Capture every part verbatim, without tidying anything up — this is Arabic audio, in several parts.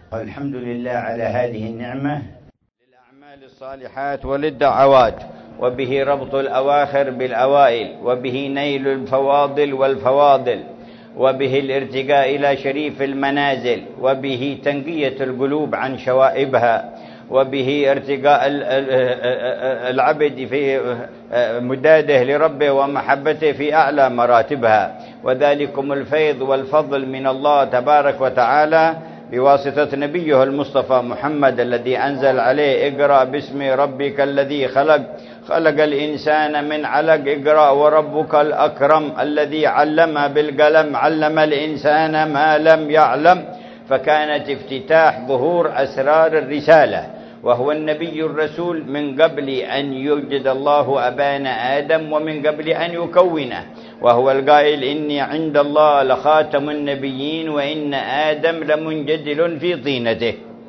الحمد لله على هذه النعمة للأعمال الصالحات وللدعوات، وبه ربط الأواخر بالأوائل، وبه نيل الفواضل والفواضل، وبه الارتقاء إلى شريف المنازل، وبه تنقية القلوب عن شوائبها، وبه ارتقاء العبد في مداده لربه ومحبته في أعلى مراتبها. وذلكم الفيض والفضل من الله تبارك وتعالى بواسطة نبيه المصطفى محمد الذي أنزل عليه: اقرأ باسم ربك الذي خلق خلق الإنسان من علق، اقرأ وربك الأكرم الذي علم بالقلم علم الإنسان ما لم يعلم. فكانت افتتاح ظهور أسرار الرسالة، وهو النبي الرسول من قبل أن يوجد الله أبانا آدم ومن قبل أن يكونه، وهو القائل: إني عند الله لخاتم النبيين وإن آدم لمنجدل في طينته،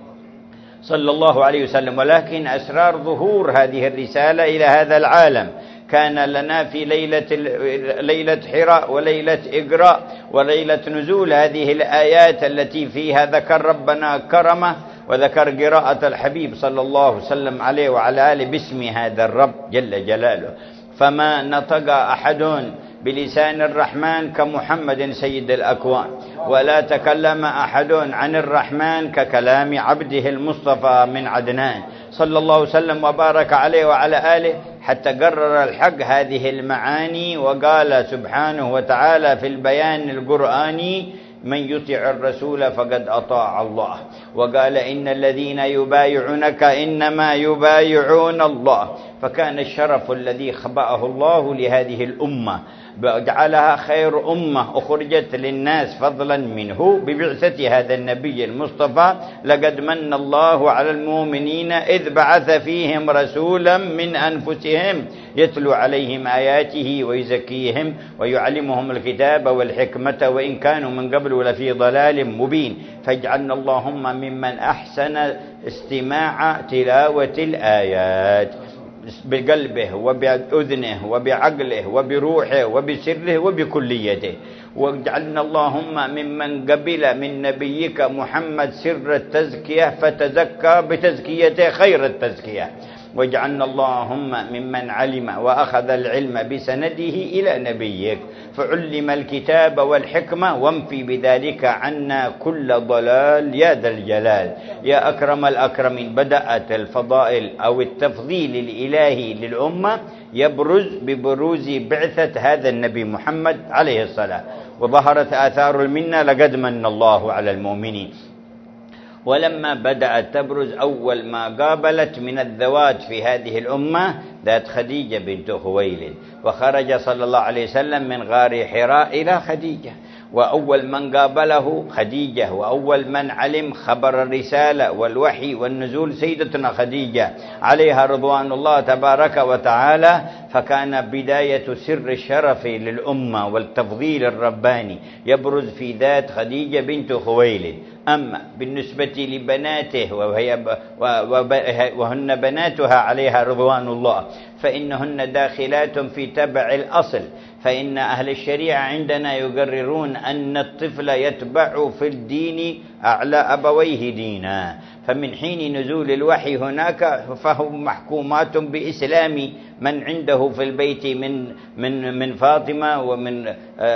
صلى الله عليه وسلم. ولكن أسرار ظهور هذه الرسالة إلى هذا العالم كان لنا في ليلة ليلة حراء وليلة إقراء وليلة نزول هذه الآيات التي فيها ذكر ربنا كرمه وذكر قراءة الحبيب صلى الله عليه وسلم عليه وعلى آله باسم هذا الرب جل جلاله. فما نطق أحد بلسان الرحمن كمحمد سيد الأكوان، ولا تكلم أحد عن الرحمن ككلام عبده المصطفى من عدنان، صلى الله عليه وسلم وبارك عليه وعلى آله، حتى قرر الحق هذه المعاني وقال سبحانه وتعالى في البيان القرآني: من يطع الرسول فقد أطاع الله. وقال: إن الذين يبايعونك إنما يبايعون الله. فكان الشرف الذي خبأه الله لهذه الأمة جعلها خير أمة أخرجت للناس فضلا منه ببعثة هذا النبي المصطفى: لقد من الله على المؤمنين إذ بعث فيهم رسولا من أنفسهم يتلو عليهم آياته ويزكيهم ويعلمهم الكتاب والحكمة وإن كانوا من قبل لفي ضلال مبين. فاجعلنا اللهم ممن أحسن استماع تلاوة الآيات بقلبه وبأذنه وبعقله وبروحه وبسره وبكليته. واجعلنا اللهم ممن قبل من نبيك محمد سر التزكية فتزكى بتزكيته خير التزكية. واجعلنا اللهم ممن علم وأخذ العلم بسنده إلى نبيك فعلم الكتاب والحكمة وانفي بذلك عنا كل ضلال يا ذا الجلال يا أكرم الأكرمين. بدأت الفضائل أو التفضيل الإلهي للأمة يبرز ببروز بعثة هذا النبي محمد عليه الصلاة، وظهرت آثار المنة: لقد من الله على المؤمنين. ولما بدأت تبرز أول ما قابلت من الذوات في هذه الأمة ذات خديجة بنت خويلد، وخرج صلى الله عليه وسلم من غار حراء إلى خديجة، وأول من قابله خديجة، وأول من علم خبر الرسالة والوحي والنزول سيدتنا خديجة عليها رضوان الله تبارك وتعالى. فكان بداية سر الشرف للأمة والتفضيل الرباني يبرز في ذات خديجة بنت خويلد. أما بالنسبة لبناته وهي وهن بناتها عليها رضوان الله فإنهن داخلات في تبع الأصل، فإن أهل الشريعة عندنا يقررون أن الطفل يتبع في الدين أعلى أبويه دينا، فمن حين نزول الوحي هناك فهم محكومات بإسلام من عنده في البيت من من من فاطمة ومن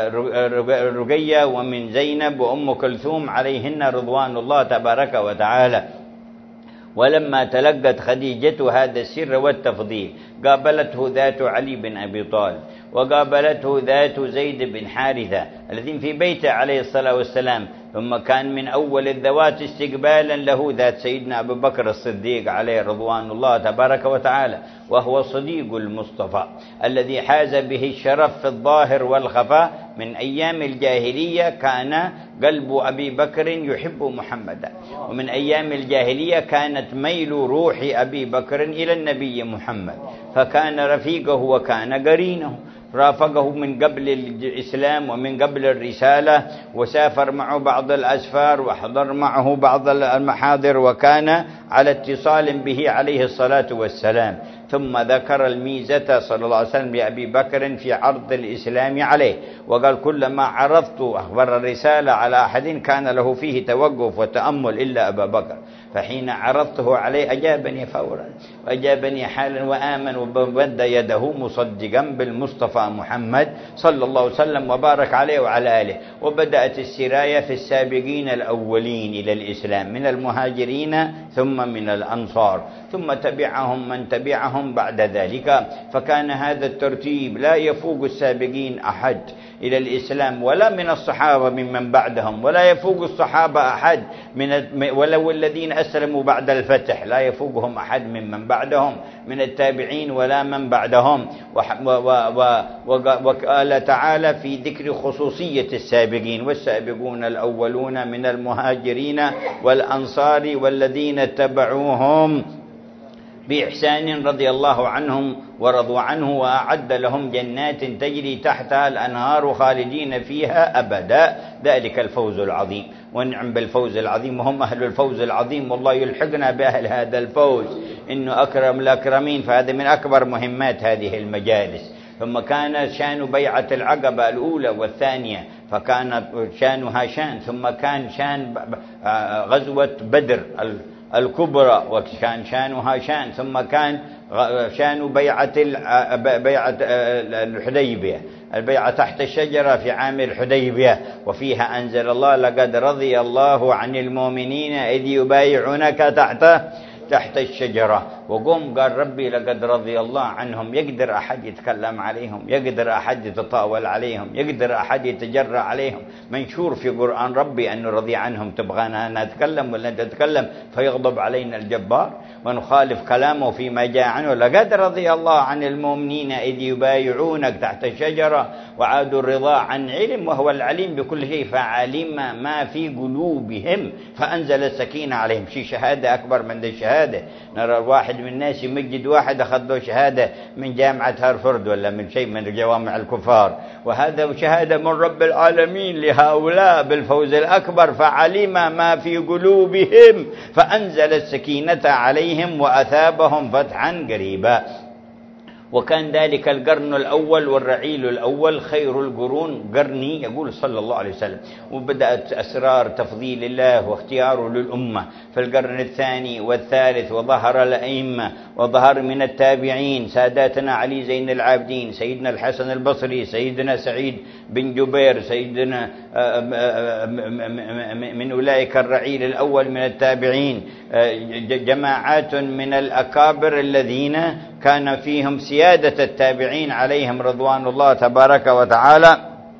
رقية ومن زينب وأم كلثوم عليهن رضوان الله تبارك وتعالى. ولما تلقت خديجة هذا السر والتفضيل قابلته ذات علي بن أبي طالب، وقابلته ذات زيد بن حارثة الذين في بيته عليه الصلاة والسلام، ثم كان من أول الذوات استقبالا له ذات سيدنا أبو بكر الصديق عليه رضوان الله تبارك وتعالى، وهو صديق المصطفى الذي حاز به الشرف في الظاهر والخفاء. من أيام الجاهلية كان قلب أبي بكر يحب محمدا، ومن أيام الجاهلية كانت ميل روح أبي بكر إلى النبي محمد، فكان رفيقه وكان قرينه، رافقه من قبل الإسلام ومن قبل الرسالة، وسافر معه بعض الأسفار وحضر معه بعض المحاضر، وكان على اتصال به عليه الصلاة والسلام. ثم ذكر الميزة صلى الله عليه وسلم لأبي بكر في عرض الإسلام عليه، وقال كلما عرضت أخبر الرسالة على أحد كان له فيه توقف وتأمل إلا أبا بكر، فحين عرضته عليه أجابني فورا وأجابني حالا وآمن وبد يده مصدقا بالمصطفى محمد صلى الله عليه وسلم وبارك عليه وعلى آله. وبدأت السراية في السابقين الأولين إلى الإسلام من المهاجرين ثم من الأنصار، ثم تبعهم من تبعهم بعد ذلك، فكان هذا الترتيب لا يفوق السابقين أحد إلى الإسلام ولا من الصحابة ممن بعدهم، ولا يفوق الصحابة أحد من ولو الذين أسلموا بعد الفتح، لا يفوقهم أحد ممن بعدهم من التابعين ولا من بعدهم. وقال تعالى في ذكر خصوصية السابقين: والسابقون الأولون من المهاجرين والأنصار والذين اتبعوهم بإحسان رضي الله عنهم ورضوا عنه وأعد لهم جنات تجري تحتها الأنهار خالدين فيها أبدا، ذلك الفوز العظيم. ونعم بالفوز العظيم، وهم أهل الفوز العظيم، والله يلحقنا بأهل هذا الفوز، إنه أكرم الأكرمين، فهذا من أكبر مهمات هذه المجالس. ثم كان شان بيعة العقبة الأولى والثانية، فكان شانها شان، ثم كان شان غزوة بدر الكبرى وكان شانها شان، ثم كان شان بيعة بيعة الحديبية، البيعة تحت الشجرة في عام الحديبية، وفيها أنزل الله: لقد رضي الله عن المؤمنين إذ يبايعونك تحت تحت الشجرة. وقوم قال ربي لقد رضي الله عنهم. يقدر أحد يتكلم عليهم؟ يقدر أحد يتطاول عليهم؟ يقدر أحد يتجرأ عليهم؟ منشور في قرآن ربي أنه رضي عنهم. تبغانا نتكلم ولا نتكلم فيغضب علينا الجبار ونخالف كلامه فيما جاء عنه؟ لقد رضي الله عن المؤمنين إذ يبايعونك تحت الشجرة وعادوا الرضا عن علم، وهو العليم بكل شيء، فعلم ما في قلوبهم فأنزل السكينة عليهم. شيء شهادة أكبر من الشهادة. نرى واحد من الناس يمجد واحد أخذ له شهادة من جامعة هارفرد ولا من شيء من جوامع الكفار، وهذا شهادة من رب العالمين لهؤلاء بالفوز الأكبر. فعلم ما في قلوبهم فأنزل السكينة عليهم وأثابهم فتحا قريبا. وكان ذلك القرن الأول والرعيل الأول خير القرون قرني، يقول صلى الله عليه وسلم. وبدأت أسرار تفضيل الله واختياره للأمة في القرن الثاني والثالث، وظهر الأئمة وظهر من التابعين ساداتنا علي زين العابدين، سيدنا الحسن البصري، سيدنا سعيد بن جبير، سيدنا من أولئك الرعيل الأول من التابعين، جماعات من الأكابر الذين كان فيهم سيادة التابعين عليهم رضوان الله تبارك وتعالى.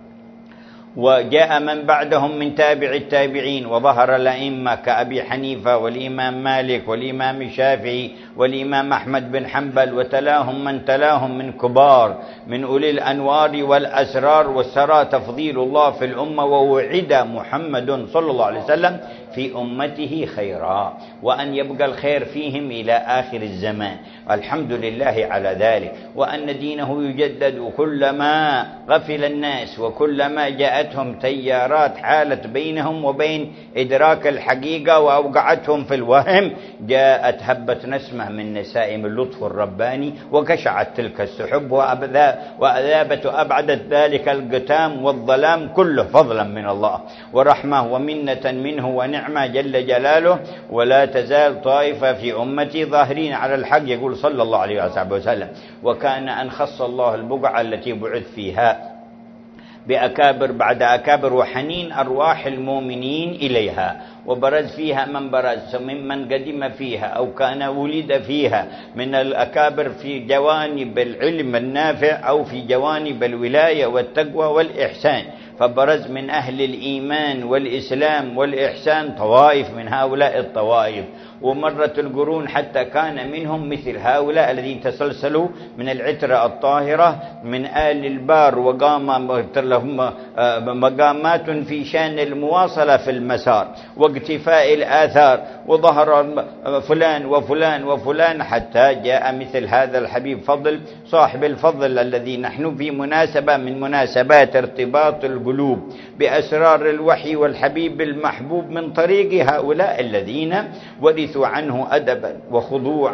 وجاء من بعدهم من تابع التابعين، وظهر الأئمة كأبي حنيفة والإمام مالك والإمام الشافعي والإمام أحمد بن حنبل، وتلاهم من تلاهم من كبار من أولي الأنوار والأسرار والسرى تفضيل الله في الأمة. ووعد محمد صلى الله عليه وسلم في أمته خيرا، وأن يبقى الخير فيهم إلى آخر الزمان، الحمد لله على ذلك. وأن دينه يجدد، وكلما غفل الناس وكلما جاءتهم تيارات حالت بينهم وبين إدراك الحقيقة وأوقعتهم في الوهم، جاءت هبت نسمة من نسائم اللطف الرباني وكشعت تلك السحب وأذابت وأبعدت ذلك القتام والظلام كله فضلا من الله ورحمة ومنة منه ونعمة جل جلاله. ولا تزال طائفة في أمتي ظاهرين على الحق، يقول صلى الله عليه وسلم. وكان أن خص الله البقعة التي بعث فيها بأكابر بعد أكابر وحنين أرواح المؤمنين إليها، وبرز فيها من برز ممن قدم فيها أو كان ولد فيها من الأكابر في جوانب العلم النافع أو في جوانب الولاية والتقوى والإحسان. فبرز من أهل الإيمان والإسلام والإحسان طوائف من هؤلاء الطوائف، ومرت القرون حتى كان منهم مثل هؤلاء الذين تسلسلوا من العترة الطاهرة من آل البار، وقام لهم مقامات في شان المواصلة في المسار واقتفاء الآثار، وظهر فلان وفلان وفلان حتى جاء مثل هذا الحبيب فضل صاحب الفضل الذي نحن في مناسبة من مناسبات ارتباط القلوب بأسرار الوحي والحبيب المحبوب من طريق هؤلاء الذين ورثوا عنه أدبا وخضوعا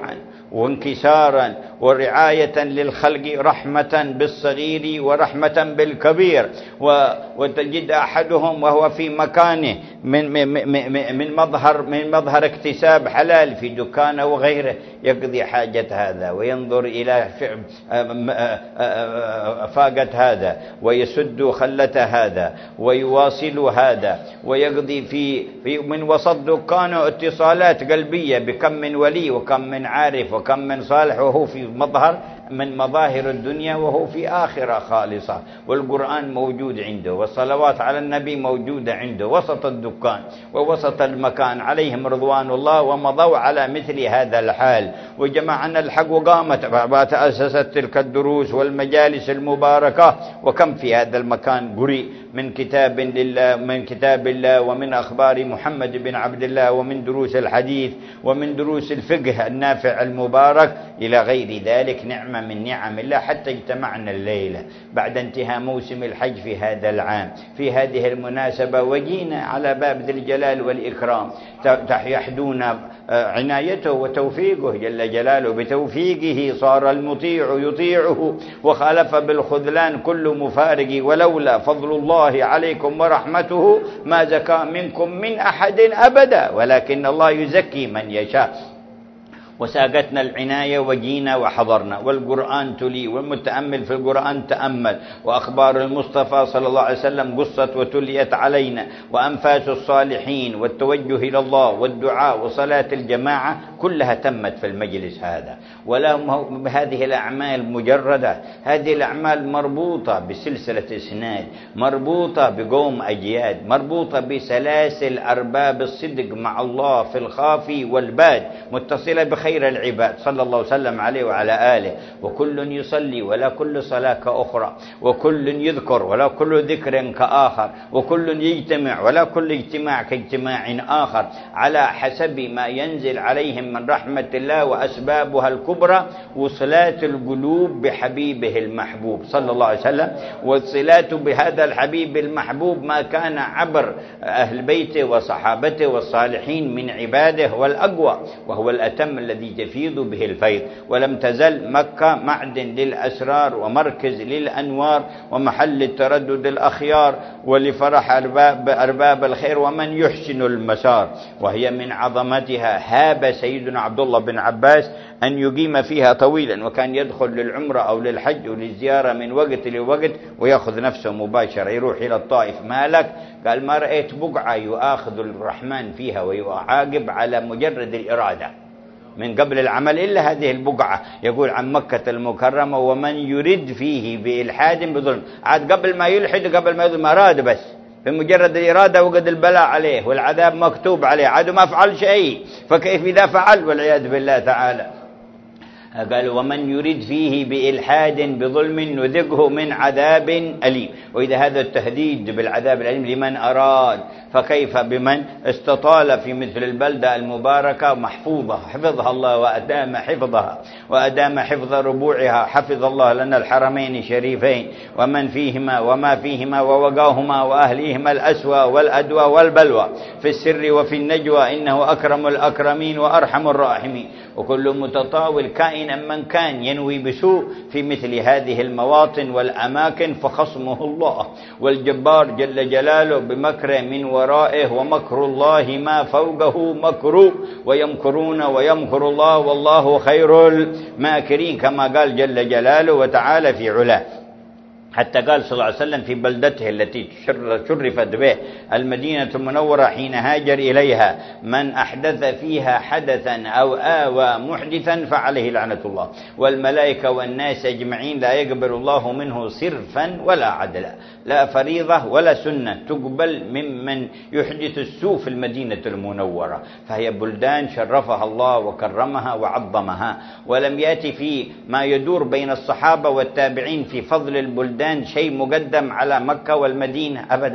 وانكسارا ورعاية للخلق، رحمة بالصغير ورحمة بالكبير. وتجد أحدهم وهو في مكانه من من مظهر من مظهر اكتساب حلال في دكانه وغيره، يقضي حاجة هذا وينظر إلى فاقة هذا ويسد خلة هذا ويواصل هذا، ويقضي في في من وسط دكانه اتصالات قلبية بكم من ولي وكم من عارف وكم من صالح، وهو في مظهر من مظاهر الدنيا وهو في آخرة خالصة. والقرآن موجود عنده والصلوات على النبي موجودة عنده وسط الدكان ووسط المكان عليهم رضوان الله، ومضوا على مثل هذا الحال. وجمعنا الحق وقامت وتأسست تلك الدروس والمجالس المباركة. وكم في هذا المكان قرئ من كتاب لله من كتاب الله ومن أخبار محمد بن عبد الله ومن دروس الحديث ومن دروس الفقه النافع المبارك إلى غير ذلك، نعمة من نعم الله. حتى اجتمعنا الليلة بعد انتهاء موسم الحج في هذا العام في هذه المناسبة، وجينا على باب ذي الجلال والإكرام يحدون عنايته وتوفيقه جل جلاله. بتوفيقه صار المطيع يطيعه، وخالف بالخذلان كل مفارق. ولولا فضل الله عليكم ورحمته ما زكى منكم من أحد أبدا، ولكن الله يزكي من يشاء. وساقتنا العناية وجينا وحضرنا، والقرآن تلي، والمتأمل في القرآن تأمل، وأخبار المصطفى صلى الله عليه وسلم قصت وتليت علينا، وأنفاس الصالحين والتوجه إلى الله والدعاء وصلاة الجماعة كلها تمت في المجلس هذا. ولا هذه الأعمال مجردة، هذه الأعمال مربوطة بسلسلة إسناد، مربوطة بقوم أجياد، مربوطة بسلاسل أرباب الصدق مع الله في الخافي والباد، متصلة بخير خير العباد صلى الله وسلم عليه وعلى آله. وكل يصلي ولا كل صلاة كأخرى، وكل يذكر ولا كل ذكر كآخر، وكل يجتمع ولا كل اجتماع كاجتماع آخر، على حسب ما ينزل عليهم من رحمة الله. وأسبابها الكبرى وصلات القلوب بحبيبه المحبوب صلى الله عليه وسلم، والصلات بهذا الحبيب المحبوب ما كان عبر أهل بيته وصحابته والصالحين من عباده، والأقوى وهو الأتم الذي يفيض به الفيض. ولم تزل مكة معدن للأسرار ومركز للأنوار ومحل التردد الأخيار ولفرح أرباب, أرباب الخير ومن يحسن المسار. وهي من عظمتها هاب سيدنا عبد الله بن عباس أن يقيم فيها طويلا، وكان يدخل للعمرة أو للحج وللزيارة من وقت لوقت ويأخذ نفسه مباشرة يروح إلى الطائف. ما لك؟ قال ما رأيت بقعة يؤاخذ الرحمن فيها ويعاقب على مجرد الإرادة من قبل العمل إلا هذه البقعة. يقول عن مكة المكرمة ومن يرد فيه بإلحاد بظلم. عاد قبل ما يلحد قبل ما يظلم أراد، بس بمجرد الإرادة وقد البلاء عليه والعذاب مكتوب عليه، عاد ما فعل شيء، فكيف إذا فعل والعياذ بالله تعالى. قال ومن يرد فيه بإلحاد بظلم نذقه من عذاب أليم. وإذا هذا التهديد بالعذاب الأليم لمن أراد، فكيف بمن استطال في مثل البلدة المباركة محفوظة حفظها الله وأدام حفظها وأدام حفظ ربوعها. حفظ الله لنا الحرمين الشريفين ومن فيهما وما فيهما ووقاهما وأهليهما الأسوأ والأدوى والبلوى في السر وفي النجوى، إنه أكرم الأكرمين وأرحم الراحمين. وكل متطاول كائنا من كان ينوي بسوء في مثل هذه المواطن والأماكن فخصمه الله، والجبار جل جلاله بمكر من ورائه، ومكر الله ما فوقه مكر، ويمكرون ويمكر الله والله خير الماكرين، كما قال جل جلاله وتعالى في علاه. حتى قال صلى الله عليه وسلم في بلدته التي شرفت به المدينة المنورة حين هاجر إليها: من أحدث فيها حدثا أو آوى محدثا فعليه لعنة الله والملائكة والناس أجمعين، لا يقبل الله منه صرفا ولا عدلا، لا فريضة ولا سنة تقبل ممن يحدث السوء في المدينة المنورة. فهي بلدان شرفها الله وكرمها وعظمها، ولم يأتي في ما يدور بين الصحابة والتابعين في فضل البلدان شيء مقدم على مكة والمدينة أبدا.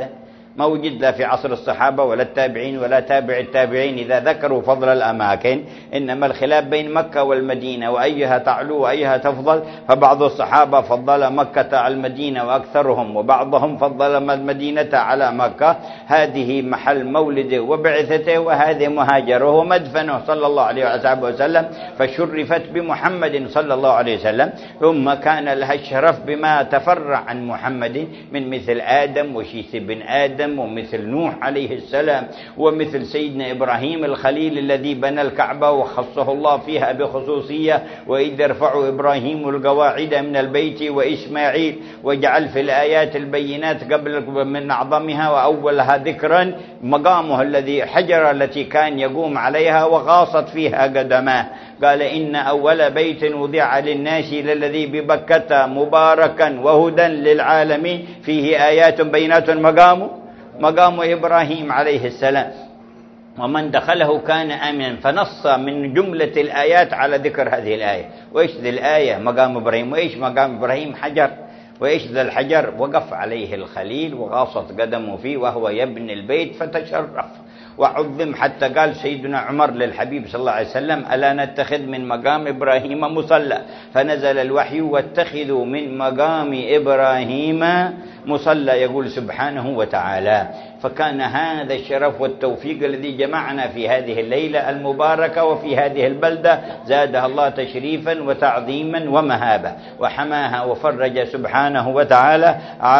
ما وجد لا في عصر الصحابة ولا التابعين ولا تابع التابعين إذا ذكروا فضل الأماكن، إنما الخلاف بين مكة والمدينة وأيها تعلو وأيها تفضل. فبعض الصحابة فضل مكة على المدينة وأكثرهم، وبعضهم فضل المدينة على مكة. هذه محل مولده وبعثته، وهذه مهاجره ومدفنه صلى الله عليه وسلم، فشرفت بمحمد صلى الله عليه وسلم. ثم كان لها الشرف بما تفرع عن محمد من مثل آدم وشيث بن آدم، ومثل نوح عليه السلام، ومثل سيدنا إبراهيم الخليل الذي بنى الكعبة وخصه الله فيها بخصوصية، وإذ يرفع إبراهيم القواعد من البيت وإسماعيل، وجعل في الآيات البينات قبل من أعظمها وأولها ذكرا مقامه الذي حجر التي كان يقوم عليها وغاصت فيها قدماه. قال إن أول بيت وضع للناس للذي ببكة مباركا وهدى للعالمين فيه آيات بينات مقام مقام إبراهيم عليه السلام، ومن دخله كان آمنا. فنص من جملة الآيات على ذكر هذه الآية. وإيش ذي الآية؟ مقام إبراهيم. وإيش مقام إبراهيم؟ حجر. وإيش ذا الحجر؟ وقف عليه الخليل وغاصت قدمه فيه وهو يبني البيت فتشرف وعظم، حتى قال سيدنا عمر للحبيب صلى الله عليه وسلم: ألا نتخذ من مقام إبراهيم مصلى؟ فنزل الوحي: واتخذوا من مقام إبراهيم مصلى، يقول سبحانه وتعالى. فكان هذا الشرف والتوفيق الذي جمعنا في هذه الليلة المباركة وفي هذه البلدة، زادها الله تشريفا وتعظيما ومهابة، وحماها وفرج سبحانه وتعالى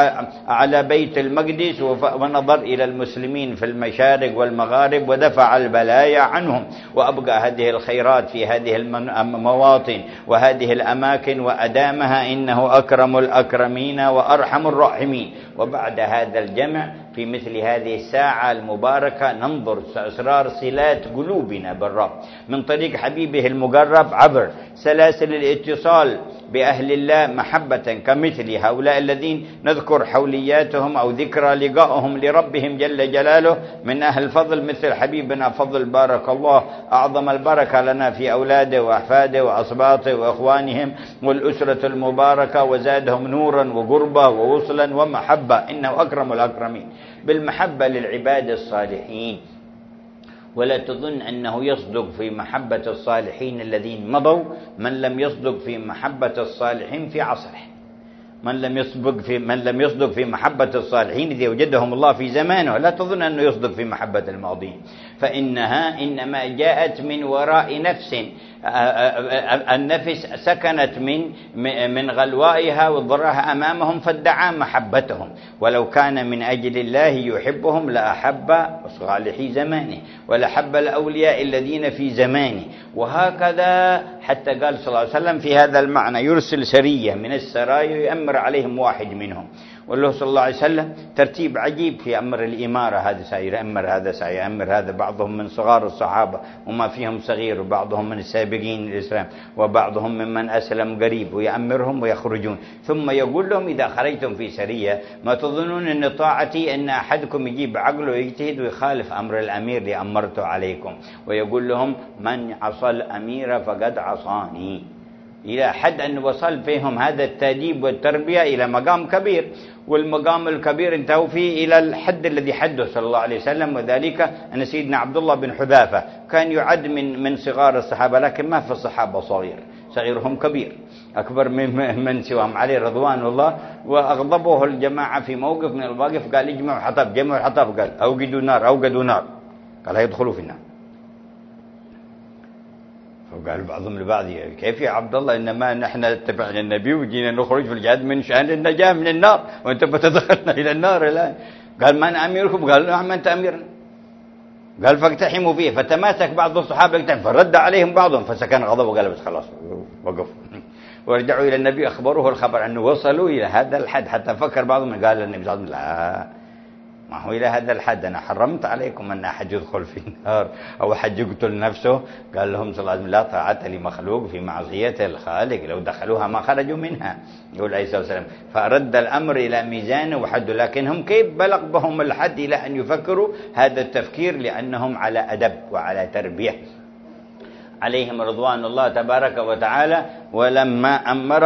على بيت المقدس، ونظر إلى المسلمين في المشارق والمغارب ودفع البلايا عنهم، وأبقى هذه الخيرات في هذه المواطن وهذه الأماكن وأدامها، إنه أكرم الأكرمين وأرحم الراحمين. وبعد هذا الجمع في مثل هذه الساعة المباركة ننظر أسرار صلات قلوبنا بالرب من طريق حبيبه المقرب عبر سلاسل الاتصال بأهل الله محبة، كمثل هؤلاء الذين نذكر حولياتهم أو ذكرى لقائهم لربهم جل جلاله من أهل الفضل، مثل حبيبنا فضل بارك الله أعظم البركة لنا في أولاده وأحفاده وأصباطه وإخوانهم والأسرة المباركة، وزادهم نورا وقربة ووصلا ومحبة، إنه أكرم الأكرمين بالمحبة للعباد الصالحين. ولا تظن أنه يصدق في محبة الصالحين الذين مضوا من لم يصدق في محبة الصالحين في عصره. من لم يصدق في من لم يصدق في محبة الصالحين إذا وجدهم الله في زمانه، لا تظن أنه يصدق في محبة الماضين، فإنها إنما جاءت من وراء نفس، النفس سكنت من من غلوائها وضرها أمامهم فادعى محبتهم، ولو كان من أجل الله يحبهم لأحب صالحي زمانه ولحب الأولياء الذين في زمانه. وهكذا حتى قال صلى الله عليه وسلم في هذا المعنى: يرسل سرية من السرايا يأمر عليهم واحد منهم. والله صلى الله عليه وسلم ترتيب عجيب في أمر الإمارة، هذا سيأمر هذا سيأمر هذا، بعضهم من صغار الصحابة وما فيهم صغير، وبعضهم من السابقين الإسلام، وبعضهم ممن أسلم قريب، ويأمرهم ويخرجون. ثم يقول لهم: إذا خرجتم في سرية ما تظنون أن طاعتي أن أحدكم يجيب عقله ويجتهد ويخالف أمر الأمير اللي أمرته عليكم. ويقول لهم: من عصى الأمير فقد عصاني، إلى حد أن وصل فيهم هذا التأديب والتربية إلى مقام كبير، والمقام الكبير انتهوا فيه إلى الحد الذي حده صلى الله عليه وسلم. وذلك أن سيدنا عبد الله بن حذافة كان يعد من من صغار الصحابة، لكن ما في الصحابة صغير، صغيرهم كبير أكبر من من سواهم عليه رضوان الله. وأغضبه الجماعة في موقف من المواقف، قال: اجمعوا حطب، جمعوا الحطب، قال: أوقدوا نار، أوقدوا نار، قال: هيدخلوا في النار. وقال بعضهم لبعض: كيف يا عبد الله، إنما نحن اتبعنا النبي وجينا نخرج في الجهاد من شأن النجاة من النار، وأنت بتدخلنا إلى النار الآن. قال: من أميركم؟ قال: نعم أنت أميرنا. قال: فاقتحموا فيه. فتماسك بعض الصحابة يقتحم، فرد عليهم بعضهم، فسكن غضبه وقال: بس خلاص وقف. ورجعوا إلى النبي أخبروه الخبر أنه وصلوا إلى هذا الحد، حتى فكر بعضهم قال النبي صلى الله عليه وسلم: لا، ما هو إلى هذا الحد أنا حرمت عليكم أن أحد يدخل في النار أو أحد يقتل نفسه. قال لهم صلى الله عليه وسلم: لا طاعة لمخلوق في معصية الخالق، لو دخلوها ما خرجوا منها، يقول عليه الصلاة والسلام. فرد الأمر إلى ميزانه وحده، لكنهم كيف بلغ بهم الحد إلى أن يفكروا هذا التفكير؟ لأنهم على أدب وعلى تربية عليهم رضوان الله تبارك وتعالى. ولما أمر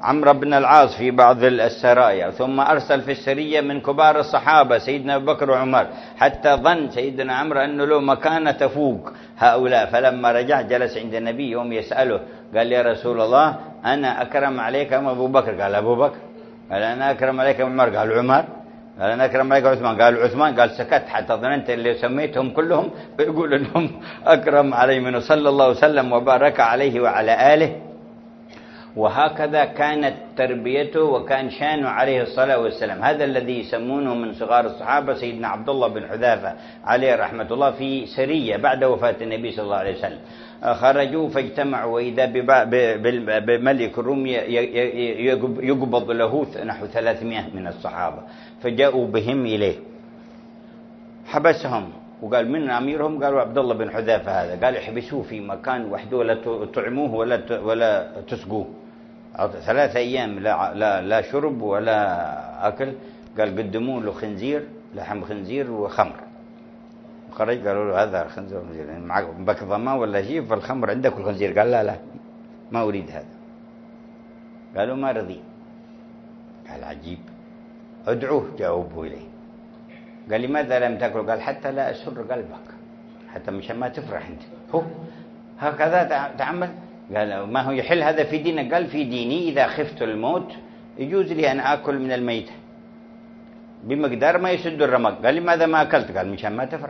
عمرو بن العاص في بعض السرايا، ثم أرسل في السرية من كبار الصحابة سيدنا أبو بكر وعمر، حتى ظن سيدنا عمرو أنه له مكانة تفوق هؤلاء. فلما رجع جلس عند النبي يوم يسأله قال يا رسول الله أنا أكرم عليك أم أبو بكر؟ قال أبو بكر. قال أنا أكرم عليك أم عمر؟ قال عمر. قال أنا أكرم عليك عثمان؟ قال عثمان. قال سكت حتى ظننت اللي سميتهم كلهم بيقول أنهم أكرم علي منه، صلى الله وسلم وبارك عليه وعلى آله. وهكذا كانت تربيته وكان شانه عليه الصلاة والسلام. هذا الذي يسمونه من صغار الصحابة سيدنا عبد الله بن حذافة عليه رحمة الله في سرية بعد وفاة النبي صلى الله عليه وسلم. خرجوا فاجتمعوا وإذا بملك الروم يقبض له نحو ثلاثمائة من الصحابة، فجاءوا بهم إليه حبسهم وقال من أميرهم؟ قالوا عبد الله بن حذافة هذا. قال احبسوه في مكان وحده ولا تطعموه ولا ولا تسقوه ثلاثة أيام، لا, لا, لا شرب ولا أكل. قال قدموا له خنزير، لحم خنزير وخمر. خرج قالوا له هذا خنزير يعني معك بك ضمان ولا شيء، فالخمر عندك والخنزير. قال لا لا ما أريد هذا. قالوا ما رضي. قال عجيب، ادعوه. جاوبوا إليه. قال لماذا لم تأكل؟ قال حتى لا أسر قلبك، حتى مشان ما تفرح أنت. هو هكذا تعمل؟ قال ما هو يحل هذا في دينك؟ قال في ديني إذا خفت الموت يجوز لي أن آكل من الميتة بمقدار ما يسد الرمق. قال لماذا ما أكلت؟ قال مشان ما تفرح.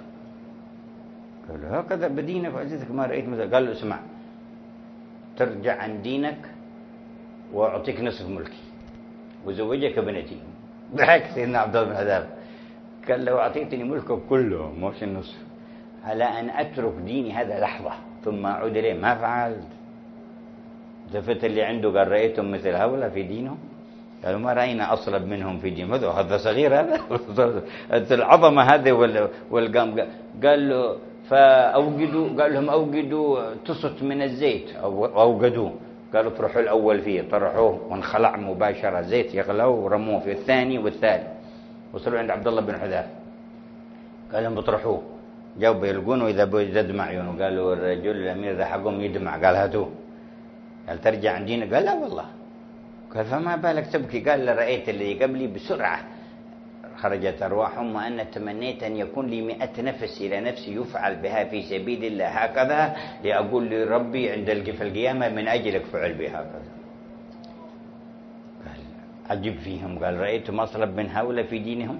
قال هكذا بدينك وعزتك ما رأيت مثل. قال له اسمع، ترجع عن دينك وأعطيك نصف ملكي وزوجك ابنتي. ضحك سيدنا عبد الله بن حذافة قال لو أعطيتني ملكك كله مش النصف، على أن أترك ديني هذا لحظة ثم أعود إليه. ما فعلت. زفت اللي عنده قال رأيتم مثل هؤلاء في دينهم؟ قالوا ما رأينا أصلب منهم في دينهم. هذا صغير هذا العظمة هذا والقام. قال له فأوجدوا، قال لهم أوجدوا تصت من الزيت أو أوجدوه. قالوا طرحوا الأول فيه، طرحوه وانخلع مباشرة، زيت يغلوا ورموه في الثاني والثالث. وصلوا عند عبد الله بن حذافة قال لهم بطرحوه. جاوب يلقونه إذا بيدمع عيونه. قالوا الرجل الأمير ذا حقهم يدمع. قال هاتوه. قال ترجع عن دينك؟ قال لا والله. قال فما بالك تبكي؟ قال رأيت اللي قبلي بسرعة خرجت أرواحهم وأنا تمنيت أن يكون لي مئة نفس إلى نفسي يفعل بها في سبيل الله هكذا، لأقول لربي عند في القيامة من أجلك فعل بها هكذا. قال عجب فيهم. قال رأيتم أصلب من هؤلاء في دينهم؟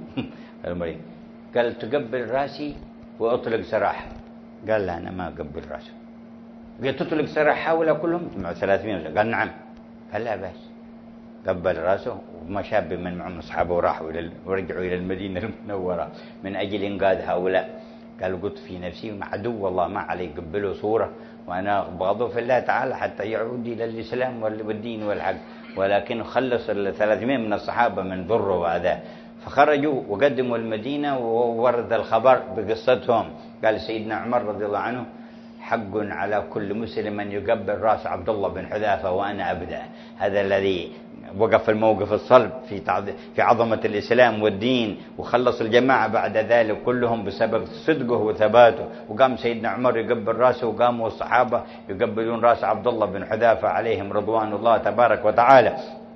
قال تقبل راسي وأطلق سراح. قال لا أنا ما أقبل راسه. قال تطلق سراح هؤلاء كلهم؟ مع ثلاثمائة. قال نعم. قال لا بس. قبل راسه ومشى بمن معهم أصحابه وراحوا إلى ورجعوا إلى المدينة المنورة من أجل إنقاذ هؤلاء. قال قلت في نفسي عدو والله ما عليه قبله صورة وأنا أبغضه في الله تعالى حتى يعود إلى الإسلام والدين والحق، ولكن خلص الثلاثمائة من الصحابة من ضره وأذاه. فخرجوا وقدموا المدينة وورد الخبر بقصتهم. قال سيدنا عمر رضي الله عنه حق على كل مسلم أن يقبل رأس عبد الله بن حذافة وأنا أبدأ. هذا الذي وقف الموقف الصلب في في عظمة الإسلام والدين وخلص الجماعة بعد ذلك كلهم بسبب صدقه وثباته. وقام سيدنا عمر يقبل رأسه وقاموا الصحابة يقبلون رأس عبد الله بن حذافة عليهم رضوان الله تبارك وتعالى.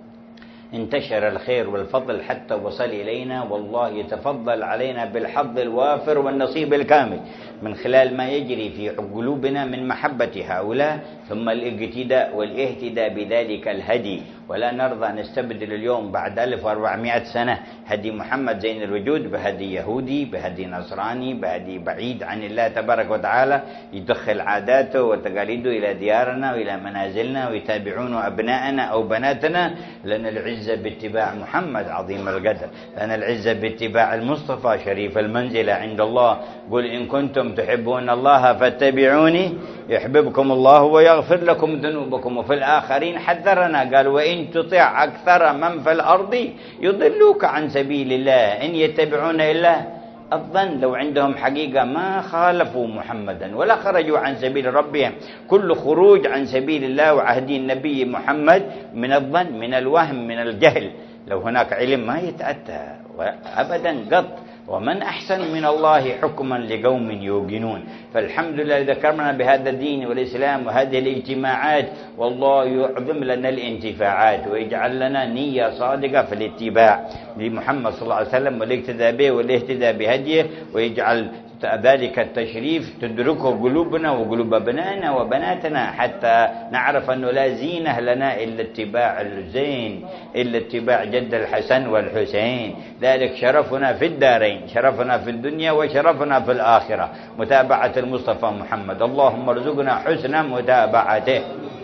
انتشر الخير والفضل حتى وصل إلينا، والله يتفضل علينا بالحظ الوافر والنصيب الكامل من خلال ما يجري في قلوبنا من محبة هؤلاء، ثم الاقتداء والاهتداء بذلك الهدي. ولا نرضى نستبدل اليوم بعد ألف وأربعمائة سنة هدي محمد زين الوجود بهدي يهودي، بهدي نصراني، بهدي بعيد عن الله تبارك وتعالى يدخل عاداته وتقاليده إلى ديارنا وإلى منازلنا ويتابعون أبناءنا أو بناتنا. لأن العزة باتباع محمد عظيم القدر، لأن العزة باتباع المصطفى شريف المنزلة عند الله. قل إن كنتم تحبون الله فاتبعوني يحببكم الله ويغفر لكم ذنوبكم. وفي الآخرين حذرنا قال وإن تطع أكثر من في الأرض يضلوك عن سبيل الله إن يتبعون إلا الظن. لو عندهم حقيقة ما خالفوا محمدا ولا خرجوا عن سبيل ربهم. كل خروج عن سبيل الله وعهد النبي محمد من الظن، من الوهم، من الجهل. لو هناك علم ما يتأتى أبدا قط. ومن أحسن من الله حكما لقوم يوقنون. فالحمد لله ذكرنا بهذا الدين والإسلام وهذه الاجتماعات، والله يعظم لنا الانتفاعات ويجعل لنا نية صادقة في الاتباع لمحمد صلى الله عليه وسلم والاقتداء به والاهتداء بهديه، ويجعل ذلك التشريف تدركه قلوبنا وقلوب أبنائنا وبناتنا، حتى نعرف أنه لا زينة لنا إلا اتباع الزين، إلا اتباع جد الحسن والحسين. ذلك شرفنا في الدارين، شرفنا في الدنيا وشرفنا في الآخرة، متابعة المصطفى محمد. اللهم ارزقنا حسن متابعته.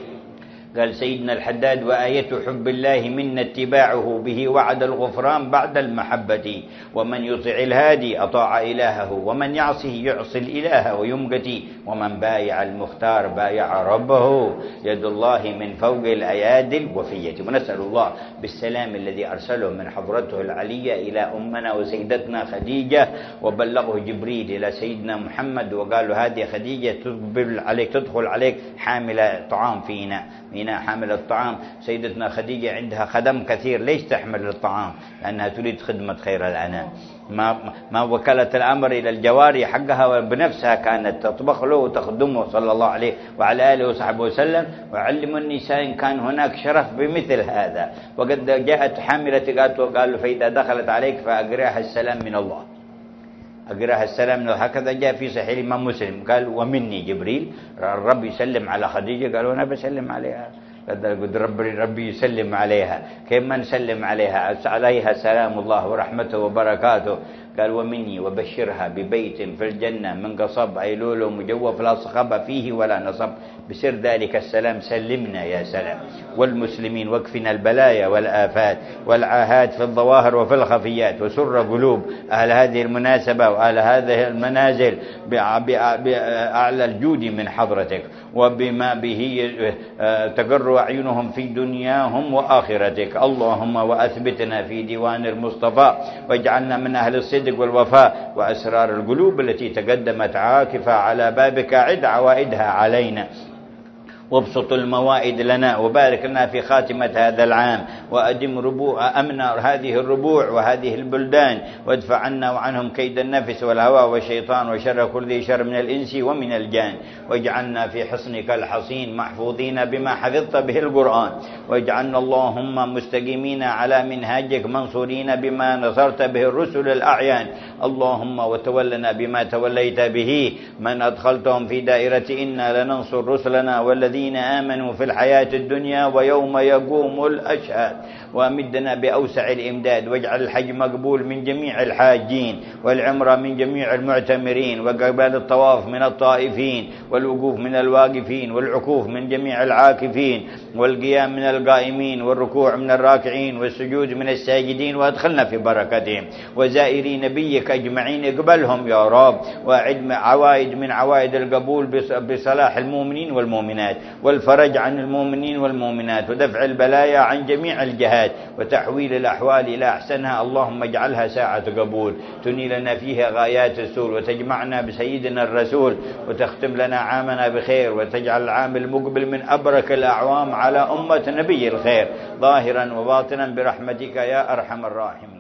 قال سيدنا الحداد: وآية حب الله منا اتباعه به وعد الغفران بعد المحبة، ومن يطع الهادي أطاع إلهه، ومن يعصه يعصي الإله ويمقتي، ومن بايع المختار بايع ربه، يد الله من فوق الأيادي الوفية. ونسأل الله بالسلام الذي أرسله من حضرته العلية إلى أمنا وسيدتنا خديجة، وبلغه جبريل إلى سيدنا محمد وقال له: هذه خديجة تقبل عليك، تدخل عليك حاملة طعام في إناء، إناء حامل الطعام. سيدتنا خديجة عندها خدم كثير، ليش تحمل الطعام؟ لأنها تريد خدمة خير الأنام. ما ما وكلت الأمر إلى الجواري حقها، وبنفسها كانت تطبخ له وتخدمه صلى الله عليه وعلى آله وصحبه وسلم. وعلم النساء إن كان هناك شرف بمثل هذا. وقد جاءت حاملة قالوا: فإذا دخلت عليك فأقرأها السلام من الله، أقرأها السلام. هكذا جاء في صحيح الإمام مسلم، قال: ومني جبريل، الرب يسلم على خديجة. قالوا: أنا بسلم عليها. قد ربي ربي يسلم عليها، كيف ما نسلم عليها؟ عليها سلام الله ورحمته وبركاته. قال: ومني، وبشرها ببيت في الجنة من قصب، أيلول مجوف لا صخب فيه ولا نصب، بسر ذلك السلام سلمنا يا سلام. والمسلمين واكفنا البلايا والآفات والعاهات في الظواهر وفي الخفيات، وسر قلوب أهل هذه المناسبة وأهل هذه المنازل بأعلى الجود من حضرتك، وبما به تقر أعينهم في دنياهم وآخرتك. اللهم وأثبتنا في ديوان المصطفى، واجعلنا من أهل الصدق والوفاء، وأسرار القلوب التي تقدمت عاكفة على بابك عد عوائدها علينا، وابسط الموائد لنا، وبارك لنا في خاتمة هذا العام، وأدم ربوع أمن هذه الربوع وهذه البلدان، وادفع عنا وعنهم كيد النفس والهوى والشيطان وشر كل ذي شر من الإنس ومن الجان، واجعلنا في حصنك الحصين محفوظين بما حفظت به القرآن، واجعلنا اللهم مستقيمين على منهاجك منصورين بما نصرت به الرسل الأعيان. اللهم وتولنا بما توليت به من أدخلتهم في دائرة إنا لننصر رسلنا والذين آمنوا في الحياة الدنيا ويوم يقوم الأشهاد. وأمدنا بأوسع الإمداد، واجعل الحج مقبول من جميع الحاجين، والعمرة من جميع المعتمرين، وقبال الطواف من الطائفين، والوقوف من الواقفين، والعكوف من جميع العاكفين، والقيام من القائمين، والركوع من الراكعين، والسجود من الساجدين، وأدخلنا في بركتهم. وزائري نبيك أجمعين اقبلهم يا رب، وأعد عوائد من عوائد القبول بصلاح المؤمنين والمؤمنات، والفرج عن المؤمنين والمؤمنات، ودفع البلايا عن جميع الجهات، وتحويل الأحوال إلى أحسنها. اللهم اجعلها ساعة قبول تنيلنا فيها غايات السور، وتجمعنا بسيدنا الرسول، وتختم لنا عامنا بخير، وتجعل العام المقبل من أبرك الأعوام على أمة نبي الخير، ظاهرا وباطنا برحمتك يا أرحم الراحمين.